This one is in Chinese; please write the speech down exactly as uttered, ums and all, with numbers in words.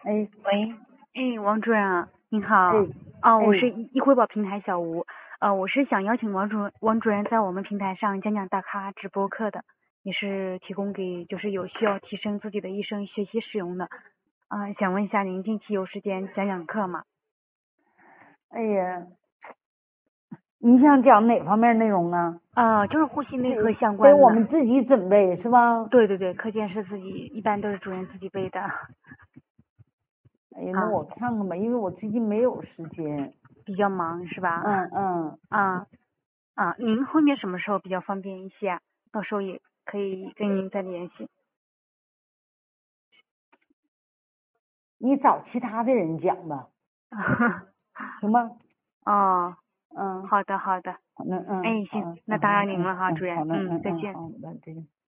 哎， 喂，哎，王主任啊，您好。 哎， 哦，我哎， 是易汇报平台小吴。呃，我是想邀请王主任王主任在我们平台上讲讲大咖直播课的，也是提供给就是有需要提升自己的医生学习使用的。啊、想问一下您近期有时间讲讲课吗？ 哎呀，你想讲哪方面内容啊？ 呃，就是呼吸内科得相关的。 得我们自己准备是吧？ 对对对，课件是自己，一般都是主任自己备的。 哎呀，那啊， 我看看吧，因为我最近没有时间。 比较忙是吧？ 嗯嗯， 啊啊，您后面什么时候比较方便一些啊？到时候也可以跟您再联系。 你找其他的人讲吧，行吗？ 哦， 嗯， 好的好的。 好的，嗯， 哎，行， 好， 那打嗯扰您了哈，主嗯， 任。 好的， 嗯， 嗯嗯， 再见。 好的，再见。